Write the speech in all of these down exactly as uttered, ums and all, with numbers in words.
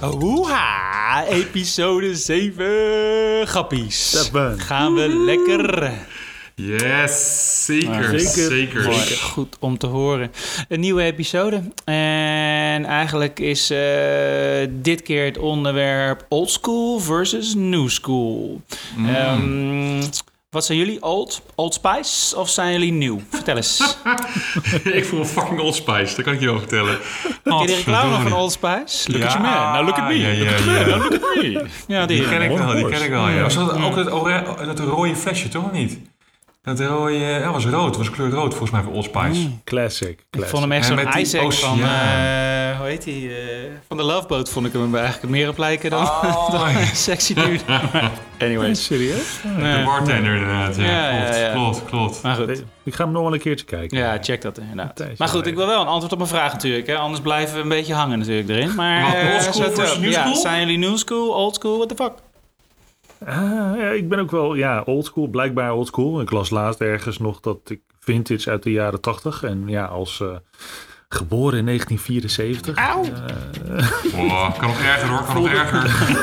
Hoeha, episode zeven. Grappies. Seven. Gaan we lekker. Yes, zeker, Ah, zeker. zeker. Mooi, zeker. goed om te horen. Een nieuwe episode. En eigenlijk is uh, dit keer het onderwerp old school versus new school. Mm. Um, wat zijn jullie? Old? Old Spice? Of zijn jullie nieuw? Vertel eens. Ik voel een fucking Old Spice, dat kan ik je wel vertellen. Ken je de reclame van Old Spice? Look ja, at you man, now look at me. Ja, ja, look at ja. me, now look at me. Ja, die, die ken ik wel, die ken ik wel. Ja. Was dat ja. ook dat, ora- dat rode flesje, toch niet? Dat rode, ja, was rood, was kleur rood volgens mij voor Old Spice. Mm. Classic, classic. Ik vond hem echt En zo'n met die Isaac oceaan. van, uh, hoe heet die, uh, van de Love Boat vond ik hem eigenlijk meer op lijken dan, Oh. dan een sexy dude. Anyways. Serieus? De bartender inderdaad, ja. Ja, klopt, ja, ja. klopt, klopt. Maar goed. Ik ga hem nog wel een keertje kijken. Ja, check dat inderdaad. Thijs, Maar goed, ja. ik wil wel een antwoord op mijn vraag natuurlijk. Hè? Anders blijven we een beetje hangen natuurlijk erin. Maar, Wat, uh, old school zo versus top. new Ja, school? zijn jullie new school, old school, what the fuck? Ah, ja, ik ben ook wel, ja, oldschool, blijkbaar oldschool. Ik las laatst ergens nog dat ik vintage uit de jaren tachtig. En ja, als uh, geboren in negentien vierenzeventig. Auw. Uh, Oh, kan nog erger hoor, kan nog erger.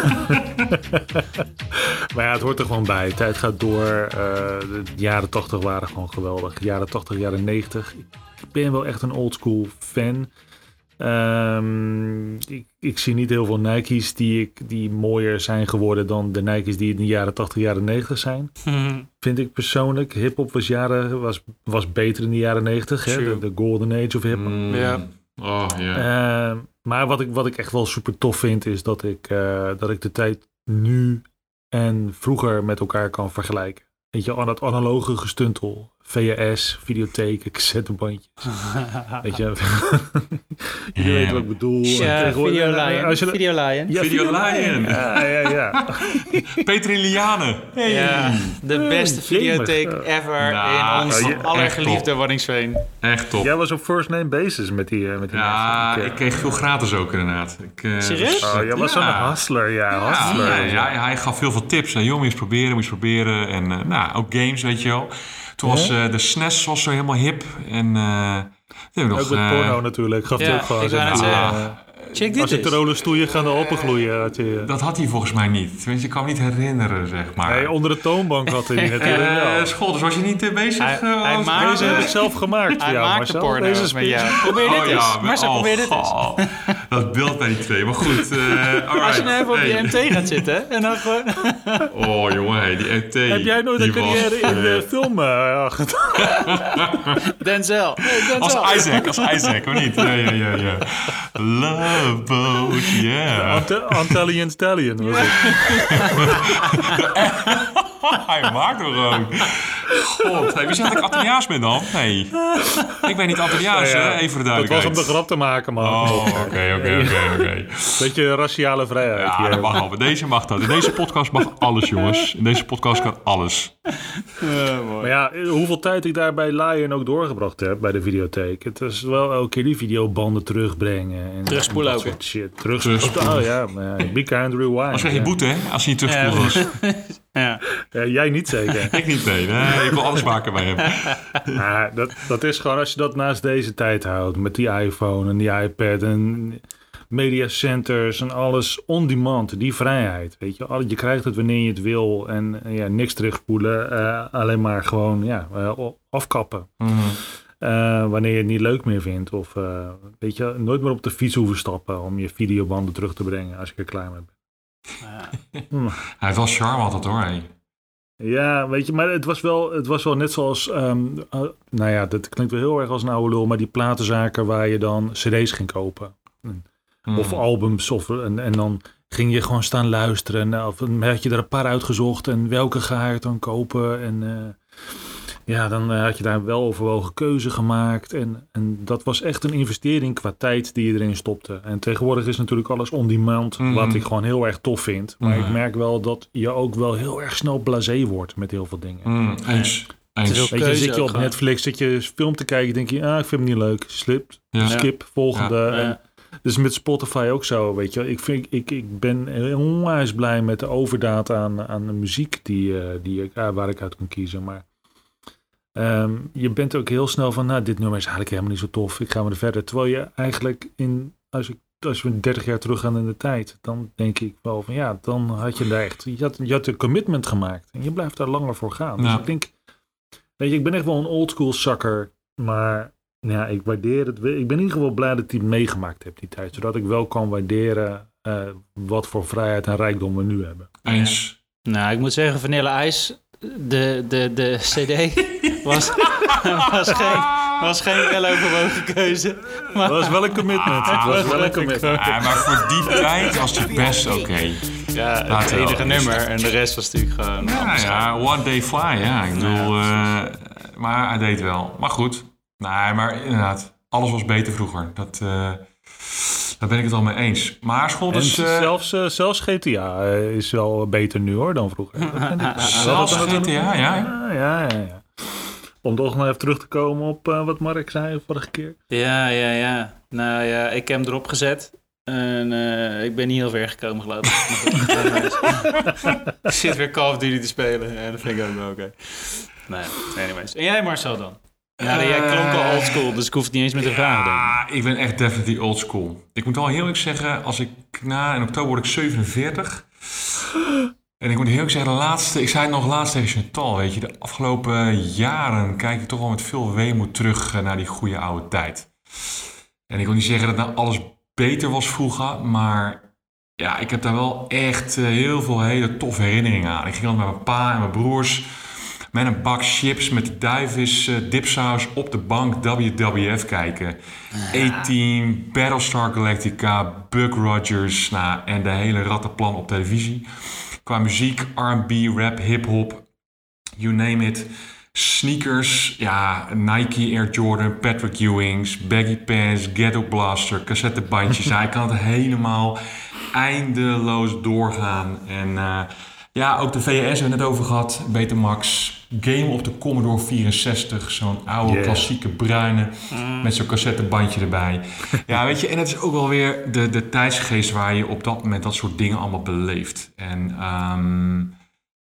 maar ja, het hoort er gewoon bij. Tijd gaat door. Uh, de jaren tachtig waren gewoon geweldig. Jaren tachtig, jaren negentig. Ik ben wel echt een oldschool fan. Um, ik, ik zie niet heel veel Nike's die, ik, die mooier zijn geworden dan de Nike's die in de jaren tachtig, jaren negentig zijn. Hmm. Vind ik persoonlijk. Hip-hop was, jaren, was, was beter in de jaren negentig. Hè? De, de golden age of hip-hop. Mm. Ja. Oh, ja. Uh, maar wat ik, wat ik echt wel super tof vind is dat ik, uh, dat ik de tijd nu en vroeger met elkaar kan vergelijken. Weet je, aan dat analoge gestuntel. V H S, videotheken, cassettebandjes. Weet je, je weet wat ik bedoel. Ja, Videolion. Als je dat- Videolion. Ja, Videolion. Ja, ja, ja. Peter Liane. Hey. Ja, de beste Hey, videotheek gamer. ever Nou, in ons ja, allergeliefde echt Waddinxveen. Echt top. Jij was op first name basis met die, uh, met die Ja, mensen. ik kreeg veel gratis ook inderdaad. Ik, uh, Serieus? was- Oh, jij was ja. zo'n hustler, ja. Ja, hustler. ja, ja, hij gaf heel veel tips. Joh, moet je eens proberen, moet je eens proberen. En uh, nou, ook games, weet je wel. Toen was uh, de S N E S was zo helemaal hip. En uh, Ook nog, met uh, porno natuurlijk. Gaf ja, hij ook gewoon ik wou net zeggen, zeggen. uh, Check dit als je eens. te rollen stoeien gaan de opengloeien. Had je, dat had hij volgens mij niet. Tenminste, ik kan me niet herinneren, zeg maar. nee, onder de toonbank had hij die natuurlijk Uh, wel. school, dus was je niet uh, bezig? Hij- uh, hij als- maakte- Deze heb ik zelf gemaakt voor Hij jou, maakte Marcel. porno Deze met speech. jou. Probeer dit Oh, eens. ja, Marcel, oh, probeer dit eens. oh, dat beeld bij die twee. Maar goed. Uh, Als je nou even op die hey. M T gaat zitten en dan gewoon... Oh, jongen, hey, die M T. Heb jij nooit een die was, carrière in uh, de film uh, gedaan? Denzel. Hey, Als Denzel. Isaac, als Isaac, of niet? Ja, ja, ja, ja. Love boat, yeah. Ant- Antillian Stallion was het. Hij maakt er gewoon. God, hey, wie zegt dat ik Antilliaans ben dan? Nee, ik ben niet Antilliaans, Ja, ja. hè? Even voor de Dat was duidelijkheid. om de grap te maken, man. Oh, oké, oké, oké, oké. Beetje raciale vrijheid Ja, hier. dat mag al. Deze mag dat. In deze podcast mag alles, jongens. In deze podcast kan alles. Maar ja, hoeveel tijd ik daar bij Lion ook doorgebracht heb bij de videotheek. Het is wel elke keer die videobanden terugbrengen. En, Terugspoelen en dat ook, soort shit. Terug, Terugspoelen. Oh ja, maar ja, be kind, rewind. Dan krijg je ja. boete, hè? Als hij niet terugspoelt was. Ja. Ja, jij niet zeker. Ik niet, nee. nee. Ik wil alles maken bij hem. Maar dat, dat is gewoon, als je dat naast deze tijd houdt, met die iPhone en die iPad en mediacenters en alles on demand, die vrijheid, weet je, Al- je krijgt het wanneer je het wil en uh, ja, niks terugspoelen, uh, alleen maar gewoon ja, uh, afkappen. Mm. Uh, wanneer je het niet leuk meer vindt of uh, weet je, nooit meer op de fiets hoeven stappen om je videobanden terug te brengen als je er klaar mee bent. Ja. Hm. Hij heeft wel charme altijd, hoor. Hey. Ja, weet je, maar het was wel, het was wel net zoals, um, uh, nou ja, dat klinkt wel heel erg als een oude lul, maar die platenzaken waar je dan cd's ging kopen. Mm. Of albums, of, en, en dan ging je gewoon staan luisteren. En, of dan had je er een paar uitgezocht en welke ga je dan kopen? En uh, ja, dan uh, had je daar een weloverwogen keuze gemaakt. En, en dat was echt een investering qua tijd die je erin stopte. En tegenwoordig is natuurlijk alles on demand, Mm. wat ik gewoon heel erg tof vind. Maar Mm. ik merk wel dat je ook wel heel erg snel blasé wordt met heel veel dingen. Mm, eens. Het is Eens. ook- Weet je, keuze zit je ook op gewoon. Netflix, zit je film te kijken, denk je, ah, ik vind hem niet leuk. Slip, Ja. skip, volgende. Ja. En dus met Spotify ook zo, weet je. Ik, vind, ik, ik ben onwijs blij met de overdaad aan, aan de muziek die, uh, die ik, uh, waar ik uit kan kiezen. Maar um, je bent ook heel snel van, nou, dit nummer is eigenlijk helemaal niet zo tof. Ik ga maar verder. Terwijl je eigenlijk in, als ik als we dertig jaar terug gaan in de tijd, dan denk ik wel van ja, dan had je daar echt, je had, je had een commitment gemaakt en je blijft daar langer voor gaan. Ja. Dus ik denk, weet je, ik ben echt wel een oldschool sucker, maar ja, ik waardeer het. Ik ben in ieder geval blij dat ik het meegemaakt heb die tijd, zodat ik wel kan waarderen uh, wat voor vrijheid en rijkdom we nu hebben. Eens. Ja. Nou, ik moet zeggen, Vanilla Ice, de, de, de C D was, was geen... was geen weloverwogen keuze. Het was wel een commitment. Het was wel een commitment. Ja, maar voor die tijd was het best oké. Okay. Ja, het enige nummer. En de rest was natuurlijk gewoon... Ja, ja, One Day Fly. Ja, ik bedoel... Ja, uh, maar hij deed wel. Maar goed. Nee, maar inderdaad. Alles was beter vroeger. Dat, uh, daar ben ik het al mee eens. Maar school dus... Uh, zelfs, uh, zelfs G T A is wel beter nu hoor dan vroeger. Zelfs G T A, ja. Ja, ja, ja. ja. Om toch nog even terug te komen op uh, wat Mark zei vorige keer. Ja, ja, ja. Nou ja, ik heb hem erop gezet. En uh, ik ben niet heel ver gekomen, geloof ik. Ik zit weer Call of Duty te spelen. Ja, dat vind ik ook wel oké. Okay. Nee, anyways. En jij Marcel dan? Ja, uh, jij klonk al oldschool, dus ik hoef het niet eens met te vragen. Ja, ik ben echt definitely oldschool. Ik moet wel heel eerlijk zeggen, als ik na in oktober word ik zevenenveertig... En ik moet heel erg zeggen, de laatste, ik zei het nog laatst tegen Chantal, weet je, de afgelopen jaren kijk ik toch wel met veel weemoed terug naar die goede oude tijd. En ik wil niet zeggen dat nou alles beter was vroeger, maar ja, ik heb daar wel echt heel veel hele toffe herinneringen aan. Ik ging dan met mijn pa en mijn broers met een bak chips met de duivis uh, dipsaus op de bank W W F kijken. A-Team, Battlestar Galactica, Buck Rogers, nou, en de hele rattenplan op televisie. Qua muziek, R en B, rap, hip-hop, you name it. Sneakers, ja, Nike Air Jordan, Patrick Ewings, baggy pants, Ghetto Blaster, cassettebandjes. Ja, ik kan het helemaal eindeloos doorgaan. En uh, ja, ook de V H S hebben we net over gehad, Betamax. Game op de Commodore vierenzestig, zo'n oude yeah. klassieke bruine mm. met zo'n cassettebandje erbij. Ja, weet je, en het is ook wel weer de, de tijdsgeest waar je op dat moment dat soort dingen allemaal beleeft. En um,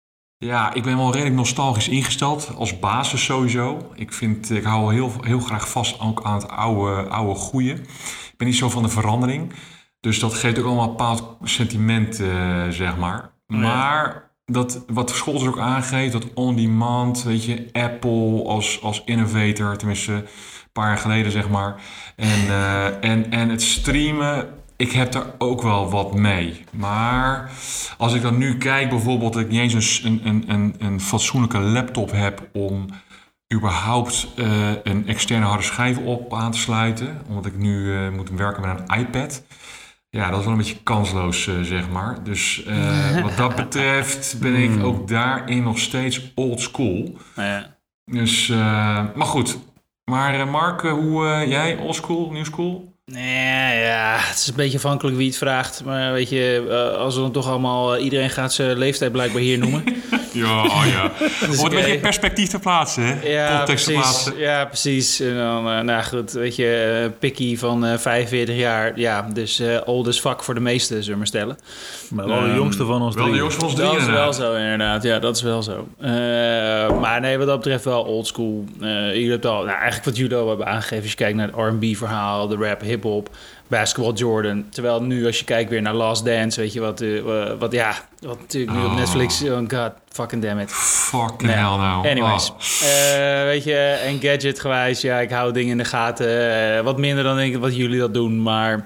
ja, ik ben wel redelijk nostalgisch ingesteld, als basis sowieso. Ik vind, ik hou heel, heel graag vast ook aan het oude, oude goeie. Ik ben niet zo van de verandering, dus dat geeft ook allemaal een bepaald sentiment, uh, zeg maar. Maar... Dat, wat school dus ook aangeeft, dat on-demand, weet je, Apple als, als innovator, tenminste een paar jaar geleden zeg maar. En, uh, en, en het streamen, ik heb daar ook wel wat mee. Maar als ik dan nu kijk bijvoorbeeld dat ik niet eens een, een, een, een fatsoenlijke laptop heb om überhaupt uh, een externe harde schijf op aan te sluiten. Omdat ik nu uh, moet werken met een iPad. Ja, dat is wel een beetje kansloos, uh, zeg maar. Dus uh, wat dat betreft ben ik ook daarin nog steeds old school. Ja. Dus, uh, maar goed. Maar uh, Mark, uh, hoe uh, jij? Old school, new school? Nee, ja, het is een beetje afhankelijk wie het vraagt. Maar weet je, uh, als we dan toch allemaal... Uh, iedereen gaat zijn leeftijd blijkbaar hier noemen. Ja, oh ja. Dus om het een beetje in perspectief te plaatsen, hè? Ja, context precies, te plaatsen. Ja, precies. En dan, uh, nou goed, weet je, uh, Pikkie van uh, vijfenveertig jaar. Ja, dus uh, old as fuck voor de meesten, zullen we maar stellen. Maar wel um, de jongste van ons drie. Wel de jongste van ons drie, Dat is wel zo, inderdaad. Ja, dat is wel zo. Uh, maar nee, wat dat betreft wel old school. Uh, jullie hebben al, nou, eigenlijk wat jullie al hebben aangegeven. Als je kijkt naar het R en B verhaal, de rap, hip-hop... Basketball Jordan. Terwijl nu, als je kijkt weer naar Last Dance, weet je wat, uh, wat ja, wat natuurlijk nu oh. op Netflix, oh god, fucking damn it. Fucking nee. hell no. Anyways, oh. uh, weet je, en gadget gewijs, ja, ik hou dingen in de gaten. Uh, wat minder dan denk ik wat jullie dat doen, maar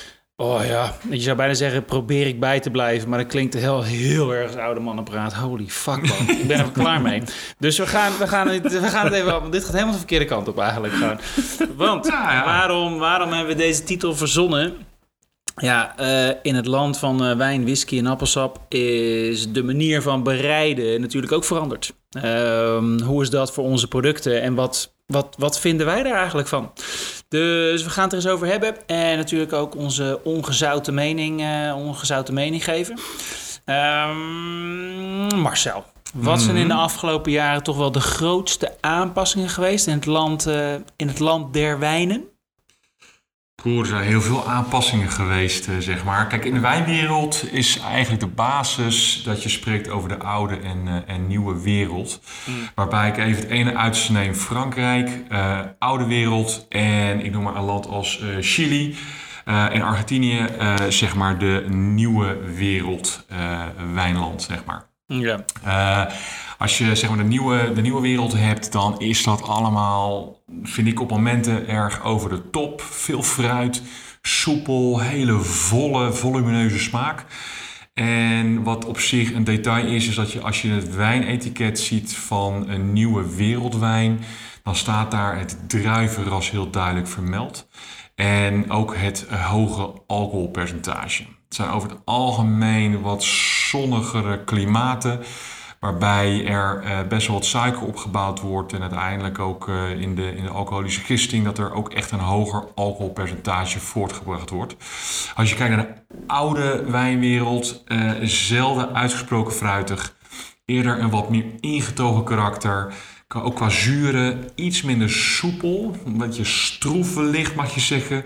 oh ja, je zou bijna zeggen, probeer ik bij te blijven, maar dat klinkt heel, heel erg als oude mannenpraat. Holy fuck man, ik ben er klaar mee. Dus we gaan, we gaan, het, we gaan het even, want dit gaat helemaal de verkeerde kant op eigenlijk gewoon. Want ja, ja. Waarom, waarom hebben we deze titel verzonnen? Ja, uh, in het land van uh, wijn, whisky en appelsap is de manier van bereiden natuurlijk ook veranderd. Uh, hoe is dat voor onze producten en wat, wat, wat vinden wij daar eigenlijk van? Dus we gaan het er eens over hebben. En natuurlijk ook onze ongezouten mening, uh, ongezouten mening geven. Um, Marcel, wat zijn in de afgelopen jaren toch wel de grootste aanpassingen geweest in het land, uh, in het land der wijnen? Cool, er zijn heel veel aanpassingen geweest, uh, zeg maar. Kijk, in de wijnwereld is eigenlijk de basis dat je spreekt over de oude en, uh, en nieuwe wereld. Mm. Waarbij ik even het ene uiterste neem, Frankrijk, uh, oude wereld en ik noem maar een land als uh, Chili. Uh, en Argentinië, uh, zeg maar de nieuwe wereld uh, wijnland, zeg maar. Ja. Uh, als je zeg maar de nieuwe, de nieuwe wereld hebt, dan is dat allemaal, vind ik op momenten erg over de top. Veel fruit, soepel, hele volle, volumineuze smaak. En wat op zich een detail is, is dat je als je het wijnetiket ziet van een nieuwe wereldwijn, dan staat daar het druivenras heel duidelijk vermeld. En ook het hoge alcoholpercentage. Het zijn over het algemeen wat zonnigere klimaten, waarbij er uh, best wel wat suiker opgebouwd wordt en uiteindelijk ook uh, in, de, in de alcoholische gisting dat er ook echt een hoger alcoholpercentage voortgebracht wordt. Als je kijkt naar de oude wijnwereld, uh, zelden uitgesproken fruitig, eerder een wat meer ingetogen karakter. Ook qua zuren iets minder soepel, een beetje stroef wellicht mag je zeggen.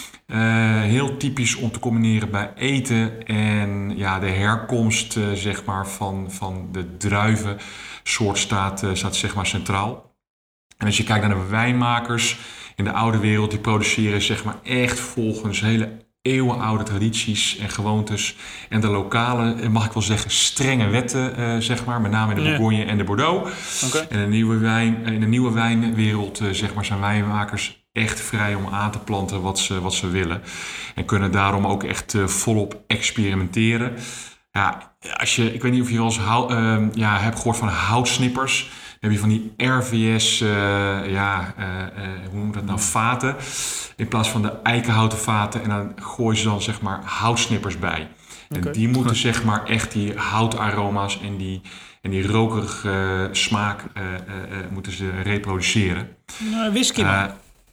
Uh, heel typisch om te combineren bij eten en ja, de herkomst uh, zeg maar, van, van de druivensoort staat, uh, staat zeg maar, centraal. En als je kijkt naar de wijnmakers in de oude wereld, die produceren zeg maar, echt volgens hele eeuwenoude tradities en gewoontes. En de lokale, mag ik wel zeggen, strenge wetten, uh, zeg maar, met name in de Bourgogne ja. en de Bordeaux. Okay. En in de nieuwe, wijn, in de nieuwe wijnwereld uh, zeg maar, zijn wijnmakers echt vrij om aan te planten wat ze, wat ze willen. En kunnen daarom ook echt uh, volop experimenteren. Ja, als je, ik weet niet of je wel eens hou, uh, ja, hebt gehoord van houtsnippers. Dan heb je van die R V S, uh, ja, uh, uh, hoe noem je dat nou, vaten. In plaats van de eikenhouten vaten. En dan gooien ze dan zeg maar houtsnippers bij. Okay. En die moeten zeg maar echt die houtaroma's en die, en die rokerige uh, smaak uh, uh, uh, moeten ze reproduceren. Nou, whisky man. Uh,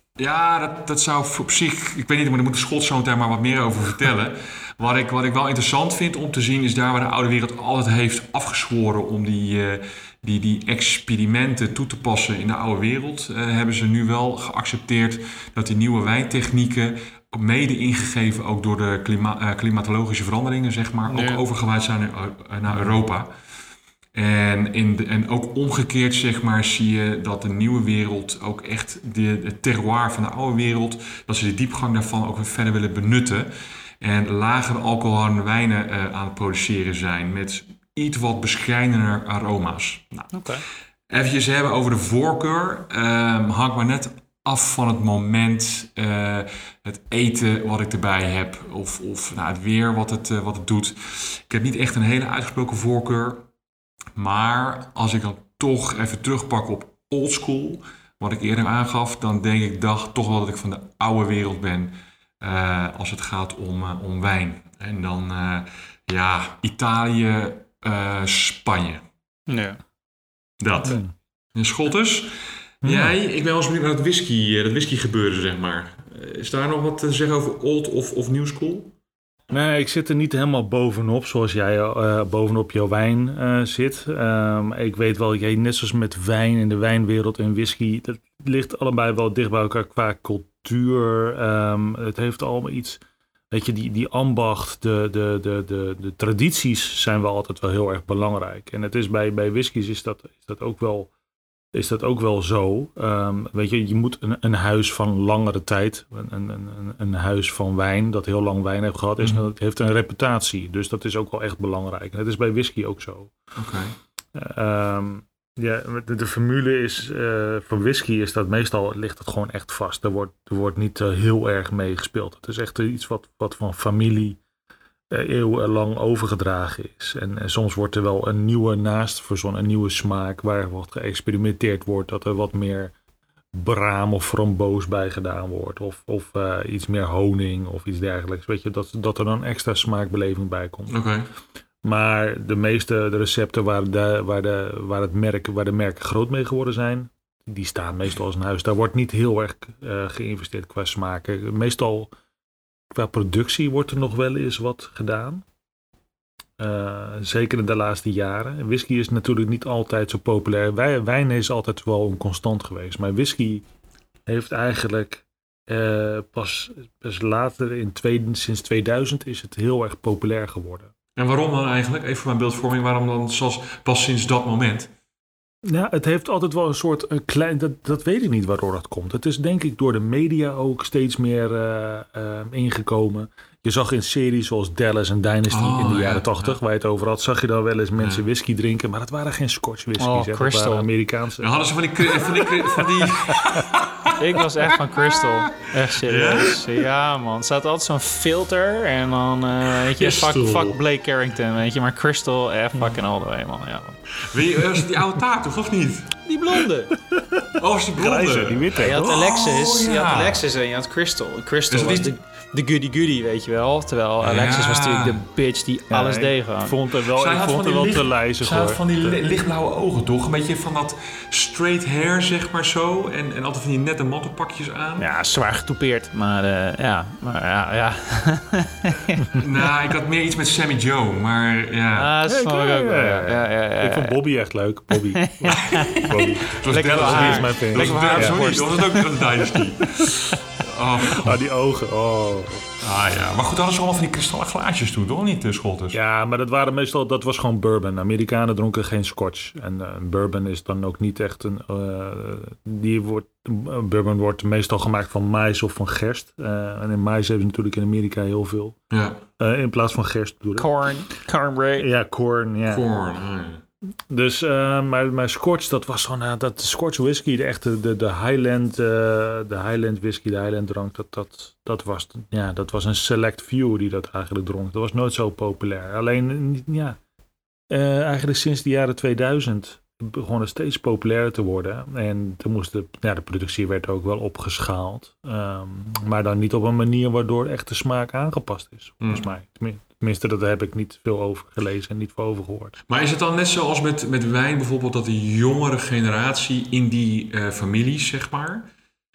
Ja, dat, dat zou op zich, ik weet niet, maar daar moet de Schot zo meteen maar wat meer over vertellen. Wat ik, wat ik wel interessant vind om te zien is daar waar de oude wereld altijd heeft afgezworen om die, uh, die, die experimenten toe te passen in de oude wereld. Uh, hebben ze nu wel geaccepteerd dat die nieuwe wijntechnieken, mede ingegeven ook door de klima, uh, klimatologische veranderingen, zeg maar, nee. ook overgewaaid zijn naar, naar Europa. En, in de, en ook omgekeerd zeg maar, zie je dat de nieuwe wereld ook echt de, de terroir van de oude wereld, dat ze de diepgang daarvan ook weer verder willen benutten. En lagere alcoholharde wijnen uh, aan het produceren zijn met iets wat bescheidener aroma's. Nou, okay. Eventjes hebben over de voorkeur. Um, hangt maar net af van het moment, uh, het eten wat ik erbij heb of, of nou, het weer wat het, uh, wat het doet. Ik heb niet echt een hele uitgesproken voorkeur. Maar als ik dan toch even terugpak op oldschool, wat ik eerder aangaf, dan denk ik dag, toch wel dat ik van de oude wereld ben uh, als het gaat om, uh, om wijn. En dan uh, ja, Italië, uh, Spanje. Ja. Dat. Okay. En Schotters, ja. Jij, ik ben wel eens benieuwd naar dat whisky, dat whisky gebeuren, zeg maar. Is daar nog wat te zeggen over old of, of new school? Nee, ik zit er niet helemaal bovenop, zoals jij uh, bovenop jouw wijn uh, zit. Um, ik weet wel, jij, net zoals met wijn in de wijnwereld en whisky, dat ligt allebei wel dicht bij elkaar qua cultuur. Um, het heeft allemaal iets, weet je, die, die ambacht, de, de, de, de, de tradities zijn wel altijd wel heel erg belangrijk. En het is bij, bij whiskies is dat, is dat ook wel... is dat ook wel zo. Um, weet je, je moet een, een huis van langere tijd, een, een, een huis van wijn, dat heel lang wijn heeft gehad, is, mm-hmm. dat heeft een reputatie. Dus dat is ook wel echt belangrijk. En dat is bij whisky ook zo. Okay. Uh, um, ja, de, de formule is, uh, van whisky is dat meestal ligt het gewoon echt vast. Er wordt, er wordt niet uh, heel erg mee gespeeld. Het is echt iets wat, wat van familie uh, eeuwenlang overgedragen is. En, en soms wordt er wel een nieuwe naast verzonnen, een nieuwe smaak waar wat geëxperimenteerd wordt, dat er wat meer braam of framboos bij gedaan wordt. Of, of uh, iets meer honing of iets dergelijks. Weet je, dat, dat er dan extra smaakbeleving bij komt. Okay. Maar de meeste de recepten waar de, waar, de, waar, het merk, waar de merken groot mee geworden zijn, die staan meestal als een huis. Daar wordt niet heel erg uh, geïnvesteerd qua smaken. Meestal qua productie wordt er nog wel eens wat gedaan. Uh, zeker in de laatste jaren. Whisky is natuurlijk niet altijd zo populair. Wij, wijn is altijd wel een constant geweest. Maar whisky heeft eigenlijk uh, pas, pas later, in twee, sinds tweeduizend, is het heel erg populair geworden. En waarom dan eigenlijk? Even voor mijn beeldvorming. Waarom dan zoals pas sinds dat moment? Ja, het heeft altijd wel een soort een klein... Dat, dat weet ik niet waardoor dat komt. Het is denk ik door de media ook steeds meer uh, uh, ingekomen. Je zag in series zoals Dallas en Dynasty oh, in de jaren tachtig, ja, waar je het over had, zag je dan wel eens mensen ja. whisky drinken, maar dat waren geen Scotch whiskies. Oh, hè. Crystal. Dat waren Amerikaanse. Dan hadden ze van die... Van die, van die... Ik was echt van Crystal. Echt serieus. Ja, ja man. Er staat altijd zo'n filter en dan, uh, weet je, fuck, fuck Blake Carrington, weet je. Maar Crystal, eh, fucking all the way, man. Ja. Wie, was het die oude taart, toch? Of niet? Die blonde. Oh, was die blonde? Grijze, die witte. Ja, je had Alexis, oh, ja. je had Alexis en je had Crystal. Crystal was de, de goody-goody, weet je wel. Terwijl Alexis ja. was natuurlijk de bitch die ja, alles deed gewoon. Ik vond het wel, ik vond het wel licht, te lijzig, hoor. Zij had van die li- lichtblauwe ogen, toch? Een beetje van dat straight hair, zeg maar zo. En, en altijd van die nette mattenpakjes aan. Ja, zwaar getoupeerd. Maar uh, ja, maar ja, ja. Nou, ik had meer iets met Sammy Joe, maar ja. Ah, dat vond ik ook wel. Ja, ja, ja, ja. Ik vond Bobby echt leuk. Bobby. Bobby. Lekker haar. Is mijn fan. Lekker haar. Sorry, dat was ook een Dynasty. Oh. oh, die ogen. Oh. Ah ja, maar goed, hadden ze allemaal van die kristallen glaasjes toen, toch? Niet de Scholters. Ja, maar dat waren meestal, dat was gewoon bourbon. Amerikanen dronken geen Scotch. En uh, bourbon is dan ook niet echt een... Uh, die wordt, uh, bourbon wordt meestal gemaakt van mais of van gerst. Uh, en in mais hebben ze natuurlijk in Amerika heel veel. Ja. Uh, in plaats van gerst bedoel ik. Corn. Cornbread. Ja, corn. Ja. Corn, ah, ja. Dus, uh, maar, maar Scotch, dat was gewoon, uh, dat Scotch whisky, de echte, de, de Highland, uh, de Highland whisky, de Highland drank, dat, dat, dat was, ja, dat was een select few die dat eigenlijk dronk. Dat was nooit zo populair. Alleen, ja, uh, eigenlijk sinds de jaren tweeduizend begon het steeds populairder te worden. En toen moest de, ja, de productie werd ook wel opgeschaald. Um, maar dan niet op een manier waardoor echt de smaak aangepast is, volgens mm. mij. Tenminste, daar heb ik niet veel over gelezen en niet veel over gehoord. Maar is het dan net zoals met, met wijn bijvoorbeeld, dat de jongere generatie in die uh, families, zeg maar,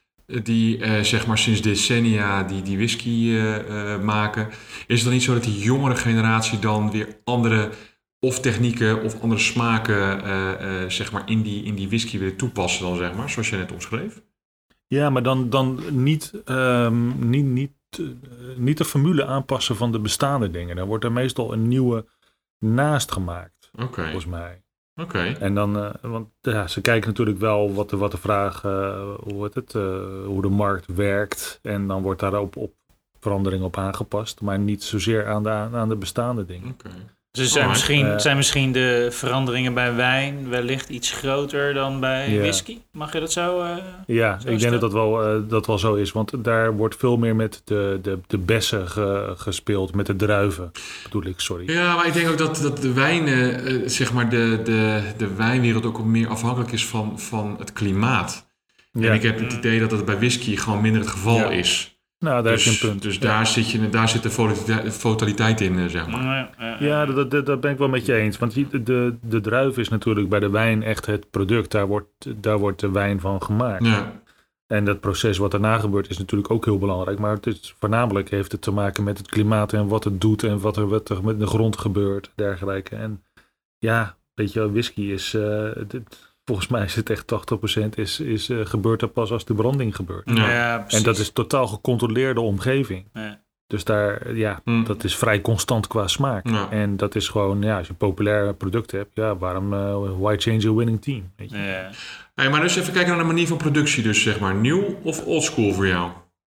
die uh, zeg maar sinds decennia die, die whisky uh, uh, maken, is het dan niet zo dat die jongere generatie dan weer andere of technieken of andere smaken uh, uh, zeg maar in die, in die whisky willen toepassen dan, zeg maar, zoals je net omschreef? Ja, maar dan, dan niet, um, niet, niet, uh, niet de formule aanpassen van de bestaande dingen. Dan wordt er meestal een nieuwe naast gemaakt, okay. volgens mij. Oké. Okay. En dan, uh, want ja, ze kijken natuurlijk wel wat de, wat de vraag, uh, hoe, het het, uh, hoe de markt werkt. En dan wordt daar op, op verandering op aangepast, maar niet zozeer aan de, aan de bestaande dingen. Oké. Okay. Dus zijn misschien, uh, zijn misschien de veranderingen bij wijn wellicht iets groter dan bij yeah. whisky? Mag je dat zo uh, Ja, zo ik denk dat dat wel, uh, dat wel zo is. Want daar wordt veel meer met de, de, de bessen ge, gespeeld, met de druiven, bedoel ik, sorry. Ja, maar ik denk ook dat, dat de wijn, uh, zeg maar de, de, de wijnwereld ook meer afhankelijk is van, van het klimaat. Ja. En ik heb het idee dat dat bij whisky gewoon minder het geval ja. is. Nou, daar dus, heb je een punt. Dus daar, ja. zit je, daar zit de volatiliteit in, zeg maar. Ja, ja, ja. ja dat, dat, dat ben ik wel met je eens. Want de, de, de druif is natuurlijk bij de wijn echt het product. Daar wordt, daar wordt de wijn van gemaakt. Ja. En dat proces wat daarna gebeurt is natuurlijk ook heel belangrijk. Maar het is, voornamelijk heeft het te maken met het klimaat en wat het doet. En wat er, wat er met de grond gebeurt, dergelijke. En ja, weet je wel, whisky is... Uh, dit, volgens mij is het echt tachtig procent is, is, uh, gebeurt er pas als de branding gebeurt. Ja, ja, en dat is totaal gecontroleerde omgeving. Ja. Dus daar, ja, mm. dat is vrij constant qua smaak. Ja. En dat is gewoon, ja, als je een populair product hebt, ja, waarom, uh, why change a winning team? Weet je? Ja. Hey, maar dus even kijken naar de manier van productie dus, zeg maar. Nieuw of oldschool voor jou?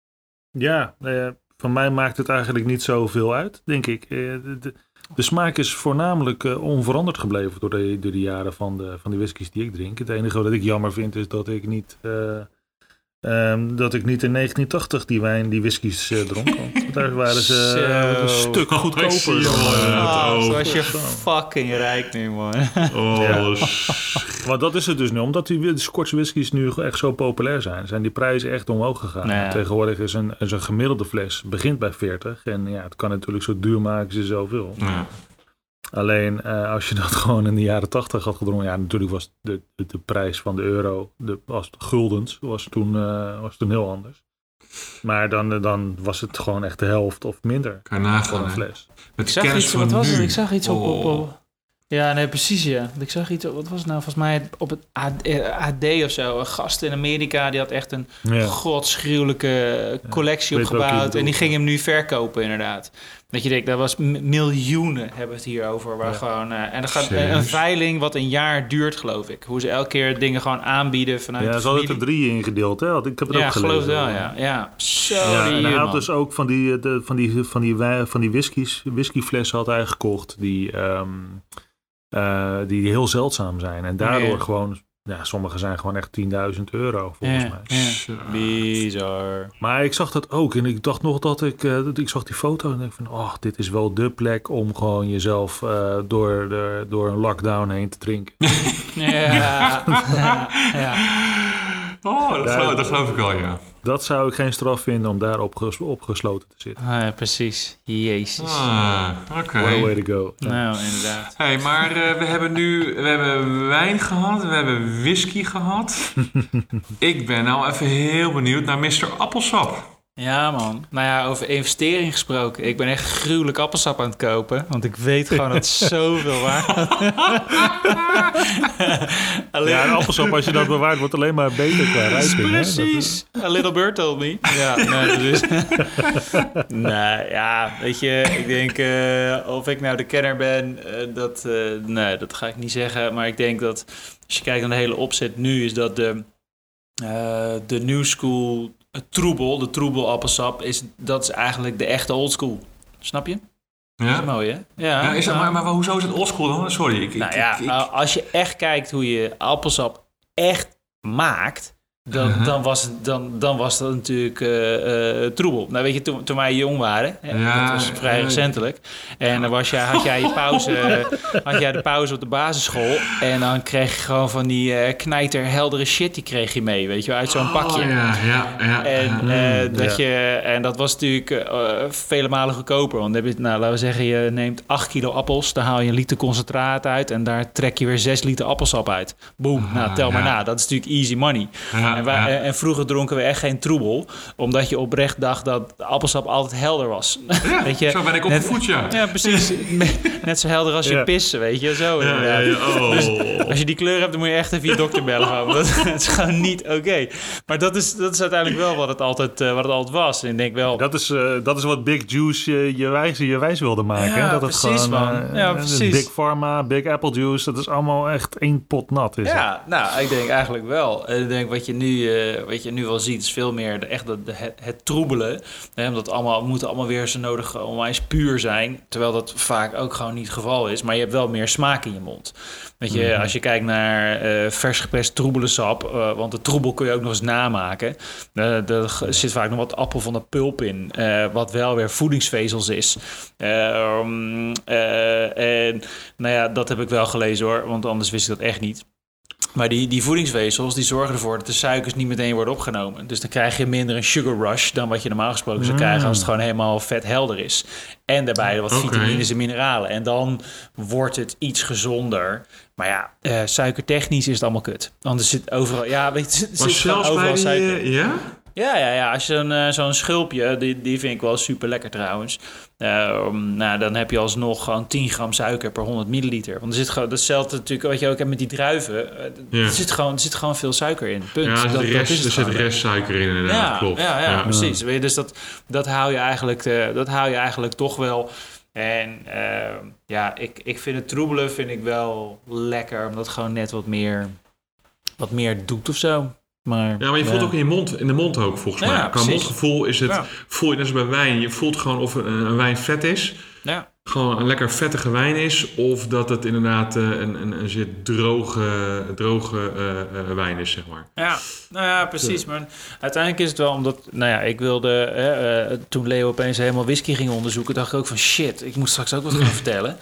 Ja, uh, van mij maakt het eigenlijk niet zoveel uit, denk ik. Uh, de, de, De smaak is voornamelijk uh, onveranderd gebleven door de, door de jaren van de, van de whiskies die ik drink. Het enige wat ik jammer vind is dat ik niet, uh, um, dat ik niet in negentien tachtig die wijn, die whiskies uh, dronk. Want daar waren ze uh, een stuk goedkoper. Oh, oh, zoals je fucking rijk nu, man. Oh, ja. Maar dat is het dus nu. Omdat die de Scotch whiskies nu echt zo populair zijn, zijn die prijzen echt omhoog gegaan. Ja. Tegenwoordig is een, is een gemiddelde fles begint bij veertig. En ja, het kan natuurlijk zo duur maken ze zoveel. Ja. Alleen uh, als je dat gewoon in de jaren tachtig had gedronken. Ja, natuurlijk was de, de, de prijs van de euro, de, was guldens, was toen, uh, was toen heel anders. Maar dan, dan was het gewoon echt de helft of minder kan nagaan, van een fles. Met ik zag iets, wat was nu. het? Ik zag iets op, oh. op, op... Ja, nee, precies, ja. Ik zag iets, wat was het nou? Volgens mij op het A D of zo. Een gast in Amerika, die had echt een ja. godsgruwelijke collectie ja, opgebouwd. En die ging hem nu verkopen, inderdaad. Dat je denkt, dat was m- miljoenen hebben we het hier over. Waar Ja. gewoon, uh, en dan gaat Serieus? een veiling wat een jaar duurt, geloof ik. Hoe ze elke keer dingen gewoon aanbieden vanuit Ja, de ze hadden het er familie. drie ingedeeld, hè? Want ik heb het Ja, ook gelezen. geloof wel, ja. Ja, zo Ja, die en hij had man. dus ook van die, de, van die, van die, wijn- van die whiskies, whiskyflessen had hij gekocht die, ehm, uh, die heel zeldzaam zijn. En daardoor Ja. gewoon, ja, sommige zijn gewoon echt tienduizend euro volgens Ja, mij. ja. Zo. Bizar. Maar ik zag dat ook en ik dacht nog dat ik, uh, dat ik zag die foto en ik van, oh, dit is wel de plek om gewoon jezelf uh, door, de, door een lockdown heen te drinken. Ja, ja, ja. Oh, dat, Daar- geloof, dat geloof ik wel, ja. Dat zou ik geen straf vinden om daar opges- opgesloten te zitten. Ah, ja, precies. Jezus. Ah, oké. What a way to go. Ja. Nou, inderdaad. Hey, maar uh, we hebben nu we hebben wijn gehad, we hebben whisky gehad. Ik ben nou even heel benieuwd naar mister Appelsap. Ja, man. Nou ja, over investering gesproken. Ik ben echt gruwelijk appelsap aan het kopen. Want ik weet gewoon dat het zoveel waard is. Alleen... Ja, een appelsap, als je dat bewaart, wordt alleen maar beter qua rijping. hè? Precies. A little bird told me. Ja, nee, dus... nee, ja, weet je, ik denk... Uh, of ik nou de kenner ben, uh, dat... Uh, nee, dat ga ik niet zeggen. Maar ik denk dat, als je kijkt naar de hele opzet nu, is dat de... Uh, de new school troebel, de troebel appelsap, is, dat is eigenlijk de echte old school. Snap je? Dat Ja? is mooi, hè? Ja, is dat, nou, maar, maar hoezo is het oldschool dan? Sorry. Ik, nou ik, ja, ik, ik- uh, als je echt kijkt hoe je appelsap echt maakt, dan, Uh-huh. dan, was, het, dan, dan was dat natuurlijk uh, uh, troebel. Nou weet je, toen, toen wij jong waren, hè, Ja, dat was vrij uh, recentelijk, en dan was jij, had jij je pauze, had jij de pauze op de basisschool, en dan kreeg je gewoon van die uh, knijterheldere shit, die kreeg je mee, weet je wel, uit zo'n pakje. Oh, ja, ja, ja. En, ja. uh, dat ja. je, en dat was natuurlijk uh, vele malen goedkoper. Want dan heb je, nou, laten we zeggen, je neemt acht kilo appels. Dan haal je een liter concentraat uit. En daar trek je weer zes liter appelsap uit. Boom, Ah, nou tel maar ja. na. Dat is natuurlijk easy money. Ja, En, wij, ja. en vroeger dronken we echt geen troebel. Omdat je oprecht dacht dat de appelsap altijd helder was. Ja, weet je, zo ben ik opgevoed, ja. ja, precies. Net zo helder als je Ja. pissen, weet je. Zo Ja, ja, inderdaad. ja. Oh. Dus als je die kleur hebt, dan moet je echt even je dokter bellen. Gewoon. Dat, dat is gewoon niet oké. Maar dat is, dat is uiteindelijk wel wat het altijd, uh, wat het altijd was. En ik denk wel... Dat is, uh, dat is wat Big Juice je, je, wijs, je wijs wilde maken. Ja, hè? Dat het precies, gewoon, man. uh, Ja, uh, precies. Big Pharma, Big Apple Juice, dat is allemaal echt één pot nat. Is het. Ja, nou, ik denk eigenlijk wel. En ik denk wat je nu, uh, wat je nu wel ziet, is veel meer de, echt de, de, het, het troebelen. Hè, omdat allemaal, het moet allemaal weer zo nodig onwijs puur zijn. Terwijl dat vaak ook gewoon niet het geval is. Maar je hebt wel meer smaak in je mond. Weet je, Mm-hmm. als je kijkt naar uh, vers geprest troebelensap, uh, want de troebel kun je ook nog eens namaken. Uh, er zit vaak nog wat appel van de pulp in, uh, wat wel weer voedingsvezels is. Uh, um, uh, en nou ja, dat heb ik wel gelezen hoor, want anders wist ik dat echt niet. Maar die, die voedingsvezels die zorgen ervoor dat de suikers niet meteen worden opgenomen. Dus dan krijg je minder een sugar rush dan wat je normaal gesproken zou krijgen als het gewoon helemaal vet helder is. En daarbij wat Oké. vitamines en mineralen. En dan wordt het iets gezonder. Maar ja, uh, suikertechnisch is het allemaal kut. Anders zit overal... Ja, weet je, het Maar zit gewoon zelfs bij overal die... suiker. uh, ja? Ja, ja, ja. Als je zo'n, uh, zo'n schulpje, die, die vind ik wel super lekker trouwens. Uh, um, nou, dan heb je alsnog gewoon tien gram suiker per honderd milliliter. Want er zit gewoon, datzelfde natuurlijk wat je ook hebt met die druiven. Uh, Ja. er, zit gewoon, er zit gewoon veel suiker in. Punt. Ja, er dat, zit, dat rest, is er het zit gewoon. restsuiker in inderdaad, Ja, klopt. ja, ja, precies. Weet je, dus dat, dat, hou je eigenlijk, uh, dat hou je eigenlijk toch wel. En uh, ja, ik, ik vind het troebelen vind ik wel lekker. Omdat het gewoon net wat meer, wat meer doet of zo. Maar, Ja, maar je voelt ja. ook in je mond, in de mond ook volgens Ja, mij. Qua precies. mondgevoel is het, Ja. voel je net als bij wijn. Je voelt gewoon of een, een wijn vet is. Ja. Gewoon een lekker vettige wijn is. Of dat het inderdaad uh, een, een, een zeer droge, droge uh, uh, wijn is, zeg maar. Ja, nou ja, precies. Maar uiteindelijk is het wel omdat... Nou ja, ik wilde... Hè, uh, toen Leo opeens helemaal whisky ging onderzoeken... dacht ik ook van shit, ik moet straks ook wat gaan vertellen.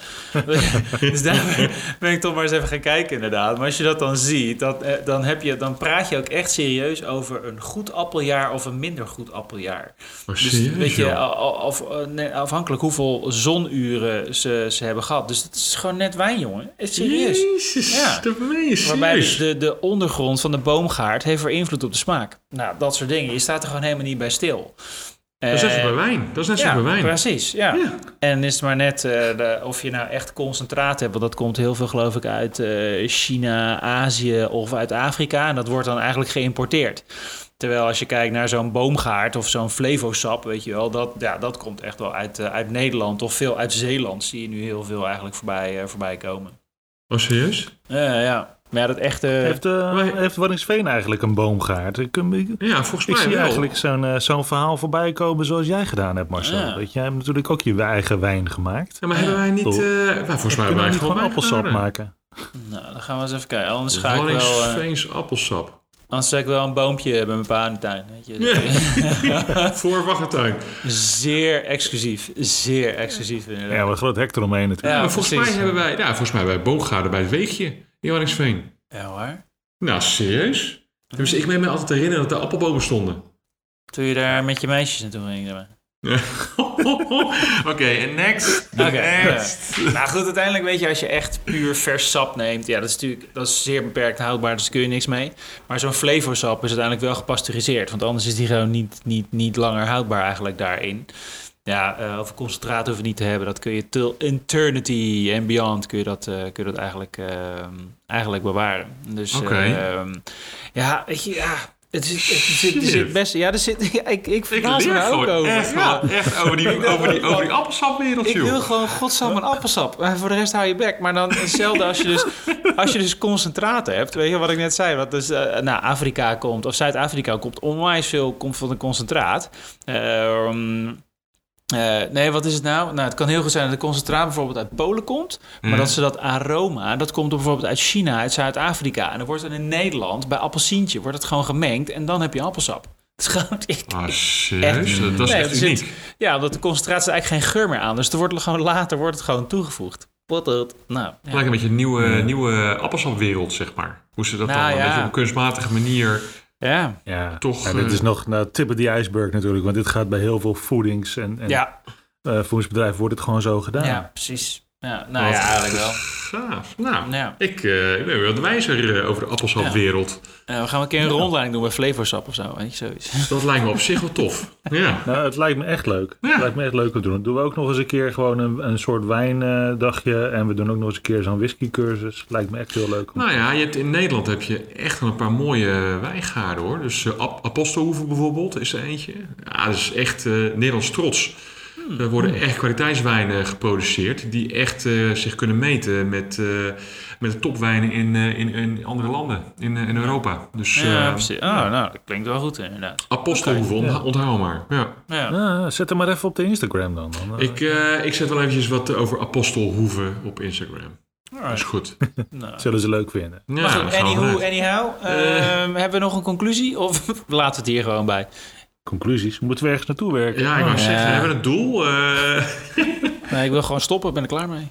Dus daar ben ik toch maar eens even gaan kijken inderdaad. Maar als je dat dan ziet... Dat, uh, dan, heb je, dan praat je ook echt serieus over een goed appeljaar... of een minder goed appeljaar. Maar Dus serieus, weet je, joh? af, af, nee, afhankelijk hoeveel zonuren ze, ze hebben gehad. Dus het is gewoon net wijn, jongen. Het is serieus. Jezus, Ja. dat meen je serieus. Waarbij dus de, de ondergrond van de boomgaard heeft weer invloed op de smaak. Nou, dat soort dingen. Je staat er gewoon helemaal niet bij stil. Dat is net zo bij wijn. Dat is net zo ja, bij wijn. Precies, ja. Ja. En is het maar net uh, de, of je nou echt concentraat hebt. Want dat komt heel veel geloof ik uit uh, China, Azië of uit Afrika. En dat wordt dan eigenlijk geïmporteerd. Terwijl als je kijkt naar zo'n boomgaard of zo'n flevosap, weet je wel, dat, ja, dat komt echt wel uit, uh, uit Nederland of veel uit Zeeland. Zie je nu heel veel eigenlijk voorbij, uh, voorbij komen. Oh, serieus? Uh, ja. Maar ja, dat echte... Heeft, uh, heeft Waddinxveen eigenlijk een boomgaard? Ik, ik, ja, volgens mij Ik zie wel. eigenlijk zo'n, uh, zo'n verhaal voorbij komen zoals jij gedaan hebt, Marcel. Ja. Weet je, jij hebt natuurlijk ook je eigen wijn gemaakt. Ja, maar hebben wij niet... Uh, nou, volgens mij hebben wij niet gewoon gewoon appelsap wijn maken. Nou, dan gaan we eens even kijken. Anders ga ik wel... Uh, Waddinxveens appelsap. anders zet ik wel een boompje bij mijn pa in de tuin. Weet je. Ja. Voor Waggertuin. Zeer exclusief. Zeer exclusief inderdaad. Ja, maar een groot hek eromheen natuurlijk. Ja, Ja, maar volgens precies. mij hebben wij... Ja, volgens mij hebben wij boomgaarden bij het Weegje in Waddinxveen. Ja hoor. Nou, serieus? Dus ik meen me altijd te herinneren dat er appelbomen stonden. Toen je daar met je meisjes naartoe ging. zeg maar. Oké, okay, en next. Oké. Next. Ja. Nou goed, uiteindelijk weet je, als je echt puur vers sap neemt, ja, dat is natuurlijk dat is zeer beperkt houdbaar, dus daar kun je niks mee. Maar zo'n flevosap is uiteindelijk wel gepasteuriseerd, want anders is die gewoon niet, niet, niet langer houdbaar eigenlijk daarin. Ja, uh, over concentraat hoeven we niet te hebben. Dat kun je till eternity and beyond kun je dat, uh, kun je dat eigenlijk, uh, eigenlijk bewaren. Dus okay. uh, ja, weet je, ja. Het is, het zit, het zit best... Ja, er zit... Ja, ik ik verbaas ik me leer ook gewoon over. Echt, ja. wel, echt over die, over die, over die appelsapwereld, Ik joh. wil gewoon godsamme een appelsap. En voor de rest hou je bek. Maar dan hetzelfde als je dus, als je dus concentraten hebt. Weet je wat ik net zei? Wat dus, uh, nou, Afrika komt, of Zuid-Afrika komt onwijs veel komt van een concentraat. Uh, um, Uh, nee, wat is het nou? Nou, het kan heel goed zijn dat de concentraat bijvoorbeeld uit Polen komt. Maar mm. dat ze dat aroma, dat komt bijvoorbeeld uit China, uit Zuid-Afrika. En dan wordt het in Nederland, bij appelsientje, wordt het gewoon gemengd. En dan heb je appelsap. Het is gewoon... Ik, ah, serieus? Dat, dat is nee, echt zit, uniek. Ja, omdat de concentratie eigenlijk geen geur meer aan. Dus er wordt gewoon, later wordt het gewoon toegevoegd. Wat het? Nou, ja. Het lijkt een beetje een nieuwe, ja. nieuwe appelsapwereld, zeg maar. Hoe ze dat nou, dan ja. een beetje op een kunstmatige manier... Ja, ja. Toch, ja, dit is nog nou, tip of the iceberg natuurlijk, want dit gaat bij heel veel voedings- en, en ja. uh, voedingsbedrijven wordt het gewoon zo gedaan. Ja, precies. Ja, nou ja, eigenlijk wel. Gaaf. Nou, ja. ik, uh, ik ben weer wat wijzer uh, over de appelsapwereld. Ja. Uh, we gaan een keer een ja. rondleiding doen bij flevosap of zo, weet je, zoiets. Dat lijkt me op zich wel tof. Ja. Nou, het lijkt me echt leuk. Ja. Het lijkt me echt leuk om te doen. Dan doen we ook nog eens een keer gewoon een, een soort wijndagje. En we doen ook nog eens een keer zo'n whiskycursus. Lijkt me echt heel leuk. Om nou ja, je hebt in Nederland heb je echt wel een paar mooie wijngaarden, hoor. Dus uh, Apostelhoeve bijvoorbeeld is er eentje. Ja, dat is echt uh, Nederlands trots. Er worden echt kwaliteitswijnen geproduceerd die echt uh, zich kunnen meten met, uh, met de topwijnen in, uh, in, in andere landen, in, uh, in Europa. Dus, uh, ja, precies. Oh, nou, dat klinkt wel goed inderdaad. Apostelhoeve, okay. ja. onthoud maar. Ja. Ja. Ja, zet hem maar even op de Instagram dan. dan ik, uh, ik zet wel eventjes wat over Apostelhoeve op Instagram. Alright. Dat is goed. Nou. Zullen ze leuk vinden. Ja, maar goed, anyhow, anyhow uh, uh, hebben we nog een conclusie of laten we het hier gewoon bij? Conclusies. Moeten we ergens naartoe werken? Ja, ik wou oh, zeggen, ja. we hebben een doel. Uh... nee, ik wil gewoon stoppen, ik ben er klaar mee.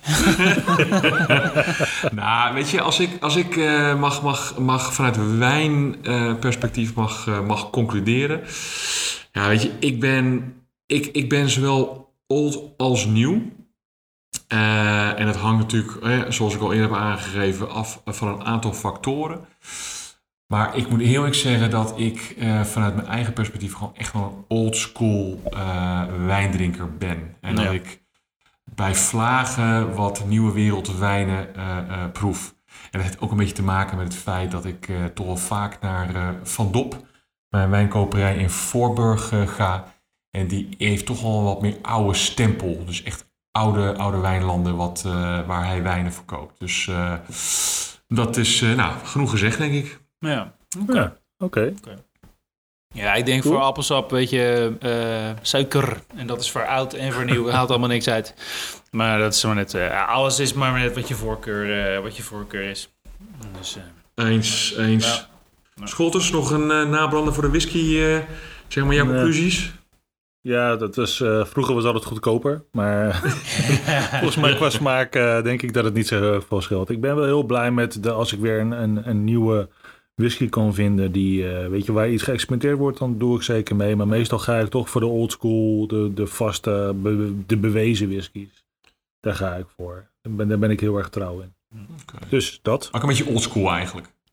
nou, weet je, als ik, als ik uh, mag, mag, mag vanuit wijnperspectief uh, mag, uh, mag concluderen. Ja, weet je, ik ben, ik, ik ben zowel old als nieuw. Uh, en het hangt natuurlijk, eh, zoals ik al eerder heb aangegeven, af van een aantal factoren. Maar ik moet eerlijk zeggen dat ik uh, vanuit mijn eigen perspectief gewoon echt wel een old school uh, wijndrinker ben. En ja. dat ik bij vlagen wat nieuwe wereldwijnen uh, uh, proef. En dat heeft ook een beetje te maken met het feit dat ik uh, toch wel vaak naar uh, Van Dop, mijn wijnkoperij in Voorburg, uh, ga. En die heeft toch wel wat meer oude stempel. Dus echt oude, oude wijnlanden wat, uh, waar hij wijnen verkoopt. Dus uh, dat is uh, nou, genoeg gezegd, denk ik. Ja, oké. Okay. Ja, okay. okay. Ja, ik denk cool. Voor appelsap, weet je, uh, suiker. En dat is voor oud en voor nieuw. Haalt allemaal niks uit. Maar dat is maar net, uh, alles is maar net wat je voorkeur, uh, wat je voorkeur is. Dus, uh, eens, eens. Ja. Ja. Scholters, nog een uh, nabrander voor de whisky, uh, zeg maar jouw nee. conclusies? Ja, dat was, uh, vroeger was altijd goedkoper. Maar volgens mij qua smaak uh, denk ik dat het niet zo veel scheelt. Ik ben wel heel blij met de, als ik weer een, een, een nieuwe whisky kan vinden die, uh, weet je, waar iets geëxperimenteerd wordt, dan doe ik zeker mee. Maar meestal ga ik toch voor de old school, de, de vaste, be, de bewezen whiskies. Daar ga ik voor. Daar ben, daar ben ik heel erg trouw in. Okay. Dus dat. Ook een beetje old school eigenlijk.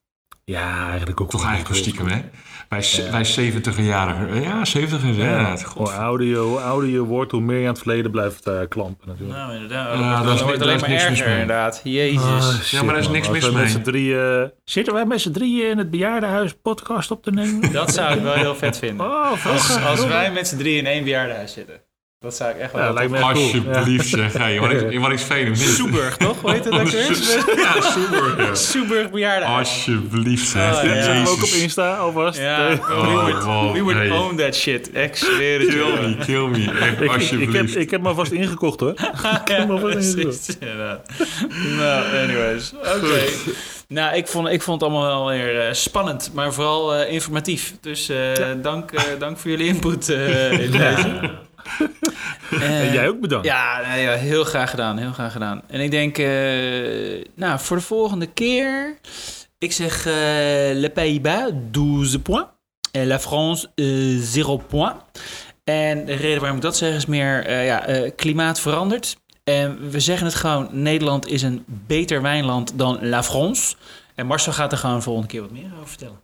Ja, eigenlijk ook. Toch eigenlijk wel stiekem, hè? Wij, Ja. wij zeventiger-jarigen. Ja, zeventigers, ja. inderdaad. God. Hoe ouder je, hoe ouder je wordt, hoe meer je aan het verleden blijft uh, klampen natuurlijk. Nou, inderdaad. Ja, dat daar is wordt ni- alleen daar maar is niks mis erger, mee. inderdaad. Jezus. Ah, shit, Ja, maar daar is man. niks Als mis wij mee. Met z'n drieën, zitten wij met z'n drieën in het bejaardenhuis podcast op te nemen? Dat zou ik wel heel vet vinden. Oh, Als, vroeger. als wij met z'n drieën in één bejaardenhuis zitten. Dat zou ik echt wel Ja, heel lijkt tof me echt cool. Alsjeblieft, zeg. Hey, wat ik, wat ik spelen. Soeburg, toch? Hoe heet het ook weer? Ja, Soeburg. ja. Soeburg bejaardenhuis. Alsjeblieft, zeg. Oh, ja. Zet hem ook op Jezus. Insta alvast. Ja, Nee. we Oh, would, wow, we would hey. own that shit. Ik zweer het Kill je. me, kill me. Echt, Ik, ik, alsjeblieft. heb, ik heb me vast ingekocht hoor. Ja, maar wat is precies, inderdaad. Nou, anyways. Oké. Nou, ik vond, ik vond het allemaal wel weer eh, spannend, maar vooral eh, informatief. Dus eh, dank, eh, dank voor jullie input eh, in deze. Eh, En jij ook bedankt. Ja, nee, ja, heel graag gedaan, heel graag gedaan. En ik denk, eh, nou, voor de volgende keer, ik zeg eh Le Pays-Bas, twaalf points. En La France, uh, zero point. En de reden waarom ik dat zeg is meer, uh, ja, uh, klimaat verandert. En we zeggen het gewoon, Nederland is een beter wijnland dan La France. En Marcel gaat er gewoon de volgende keer wat meer over vertellen.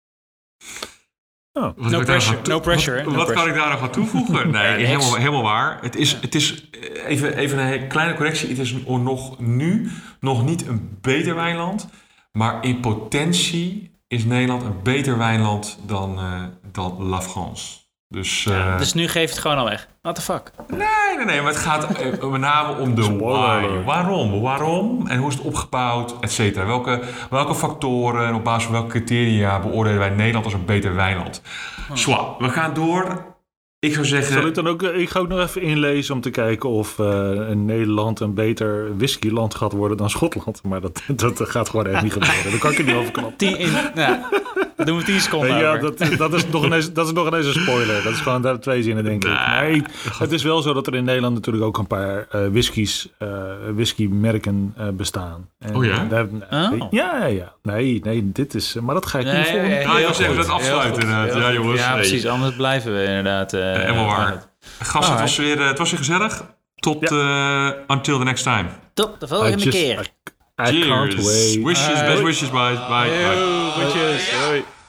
Oh. Wat No kan ik daar pressure, nog aan no pressure, hè? Wat, No wat kan pressure. ik daar nog aan toevoegen? Nee, Ja, niks. helemaal, helemaal waar. Het is, het is eh, even, even een hele kleine correctie. Het is nog, nu nog niet een beter wijnland. Maar in potentie is Nederland een beter wijnland dan, uh, dan La France. Dus, uh, Ja, dus nu geef je het gewoon al weg. What the fuck? nee, nee, nee. Maar het gaat uh, met name om de why. Waarom? Waarom? En hoe is het opgebouwd? Et cetera. Welke, welke factoren en op basis van welke criteria beoordelen wij Nederland als een beter wijnland? Oh. Zwa, we gaan door. Ik zou zeggen... Zal ik, dan ook, ik ga ook nog even inlezen om te kijken of uh, een Nederland een beter whiskyland gaat worden dan Schotland. Maar dat, dat gaat gewoon echt niet gebeuren. Daar kan ik er niet over knappen. Tien in, nou, daar doen we tien seconden Ja, over. dat, dat, is nog ineens, dat is nog ineens een spoiler. Dat is gewoon daar twee zinnen, denk ik. Maar het is wel zo dat er in Nederland natuurlijk ook een paar uh, whiskies, uh, whiskymerken uh, bestaan. En, oh ja? uh, daar, Oh. Ja, ja, ja. Nee, nee, dit is... Maar dat ga ik Nee, niet volgen. nee, Ja, ik heel wil zeggen goed, dat afsluiten heel goed, inderdaad. heel Ja, goed. jongens. Ja, Nee. precies. Anders blijven we inderdaad... Uh, Helemaal waar. Gast, het was, weer, uh, het was weer gezellig. Tot uh, until the next time. Tot de volgende I just- keer. I, I can't Cheers. wait. Wishes, Bye. best wishes. Bye. Bye. Bye. Yo, goedjes. Hoi.